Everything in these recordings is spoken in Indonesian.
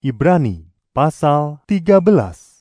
Ibrani pasal 13.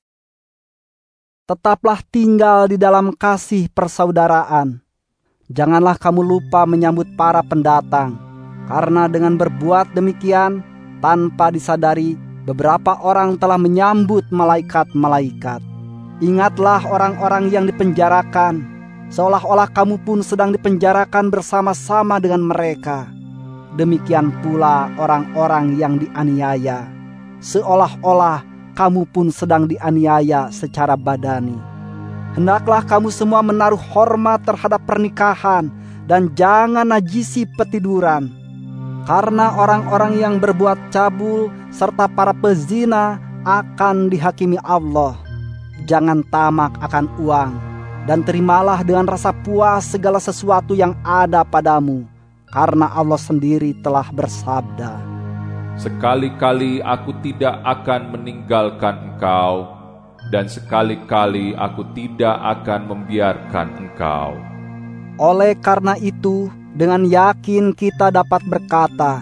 Tetaplah tinggal di dalam kasih persaudaraan. Janganlah kamu lupa menyambut para pendatang, karena dengan berbuat demikian, tanpa disadari, beberapa orang telah menyambut malaikat-malaikat. Ingatlah orang-orang yang dipenjarakan, seolah-olah kamu pun sedang dipenjarakan bersama-sama dengan mereka. Demikian pula orang-orang yang dianiaya, seolah-olah kamu pun sedang dianiaya secara badani. Hendaklah kamu semua menaruh hormat terhadap pernikahan dan jangan najisi petiduran. Karena orang-orang yang berbuat cabul serta para pezina akan dihakimi Allah. Jangan tamak akan uang dan terimalah dengan rasa puas segala sesuatu yang ada padamu, karena Allah sendiri telah bersabda, "Sekali-kali aku tidak akan meninggalkan engkau, dan sekali-kali aku tidak akan membiarkan engkau." Oleh karena itu, dengan yakin kita dapat berkata,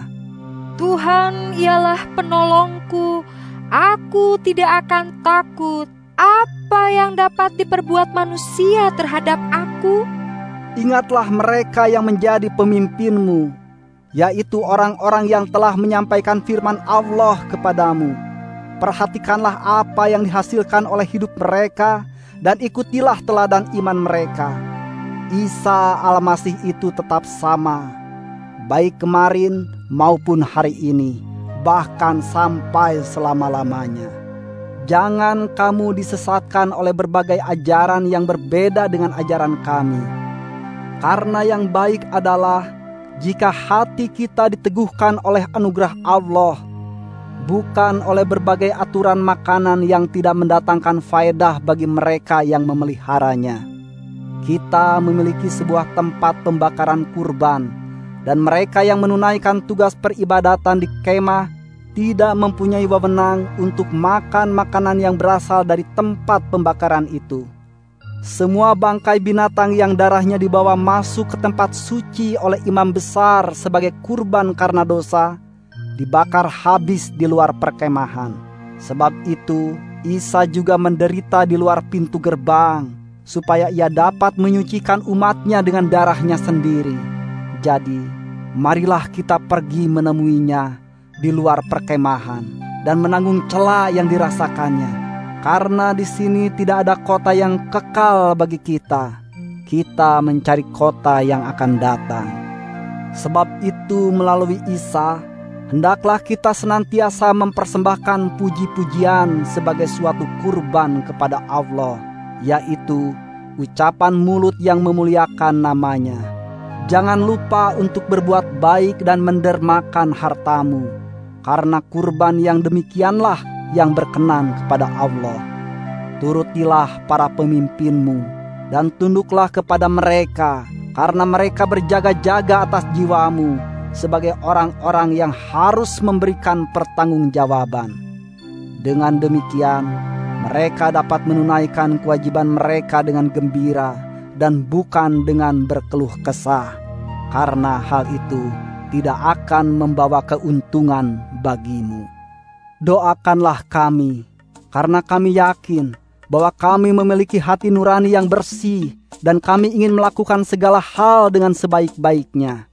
Tuhan ialah penolongku, aku tidak akan takut. Apa yang dapat diperbuat manusia terhadap aku? Ingatlah mereka yang menjadi pemimpinmu, yaitu orang-orang yang telah menyampaikan firman Allah kepadamu. Perhatikanlah apa yang dihasilkan oleh hidup mereka dan ikutilah teladan iman mereka. Isa Al-Masih itu tetap sama, baik kemarin maupun hari ini, bahkan sampai selama-lamanya. Jangan kamu disesatkan oleh berbagai ajaran yang berbeda dengan ajaran kami. Karena yang baik adalah jika hati kita diteguhkan oleh anugerah Allah, bukan oleh berbagai aturan makanan yang tidak mendatangkan faedah bagi mereka yang memeliharanya. Kita memiliki sebuah tempat pembakaran kurban, dan mereka yang menunaikan tugas peribadatan di kemah tidak mempunyai wewenang untuk makan makanan yang berasal dari tempat pembakaran itu. Semua bangkai binatang yang darahnya dibawa masuk ke tempat suci oleh imam besar sebagai kurban karena dosa, dibakar habis di luar perkemahan. Sebab itu, Isa juga menderita di luar pintu gerbang, supaya ia dapat menyucikan umatnya dengan darahnya sendiri. Jadi, marilah kita pergi menemuinya di luar perkemahan dan menanggung cela yang dirasakannya. Karena di sini tidak ada kota yang kekal bagi kita. Kita mencari kota yang akan datang. Sebab itu melalui Isa, hendaklah kita senantiasa mempersembahkan puji-pujian sebagai suatu kurban kepada Allah, yaitu ucapan mulut yang memuliakan namanya. Jangan lupa untuk berbuat baik dan mendermakan hartamu, karena kurban yang demikianlah yang berkenan kepada Allah. Turutilah para pemimpinmu dan tunduklah kepada mereka, karena mereka berjaga-jaga atas jiwamu sebagai orang-orang yang harus memberikan pertanggungjawaban. Dengan demikian, mereka dapat menunaikan kewajiban mereka dengan gembira dan bukan dengan berkeluh kesah, karena hal itu tidak akan membawa keuntungan bagimu. Doakanlah kami, karena kami yakin bahwa kami memiliki hati nurani yang bersih dan kami ingin melakukan segala hal dengan sebaik-baiknya.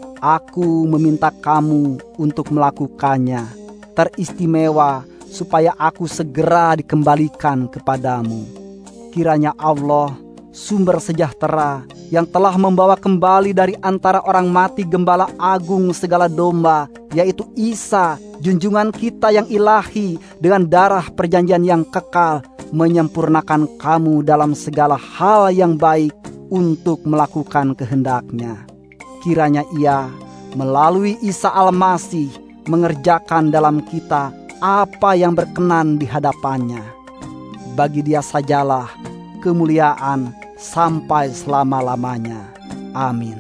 Aku meminta kamu untuk melakukannya, teristimewa supaya aku segera dikembalikan kepadamu. Kiranya Allah, sumber sejahtera, yang telah membawa kembali dari antara orang mati gembala agung segala domba, yaitu Isa, junjungan kita yang ilahi, dengan darah perjanjian yang kekal, menyempurnakan kamu dalam segala hal yang baik untuk melakukan kehendak-Nya. Kiranya Ia melalui Isa Al-Masih mengerjakan dalam kita apa yang berkenan di hadapan-Nya. Bagi Dia sajalah kemuliaan sampai selama-lamanya. Amin.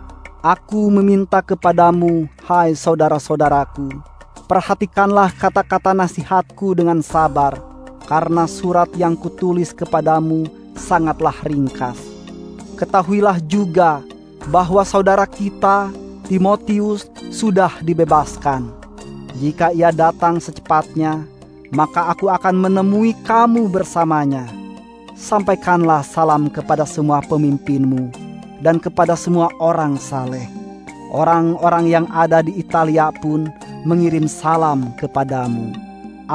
Aku meminta kepadamu, hai saudara-saudaraku, perhatikanlah kata-kata nasihatku dengan sabar, karena surat yang kutulis kepadamu sangatlah ringkas. Ketahuilah juga bahwa saudara kita, Timotius, sudah dibebaskan. Jika ia datang secepatnya, maka aku akan menemui kamu bersamanya. Sampaikanlah salam kepada semua pemimpinmu dan kepada semua orang saleh. Orang-orang yang ada di Italia pun mengirim salam kepadamu.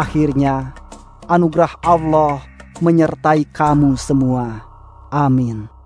Akhirnya, anugerah Allah menyertai kamu semua. Amin.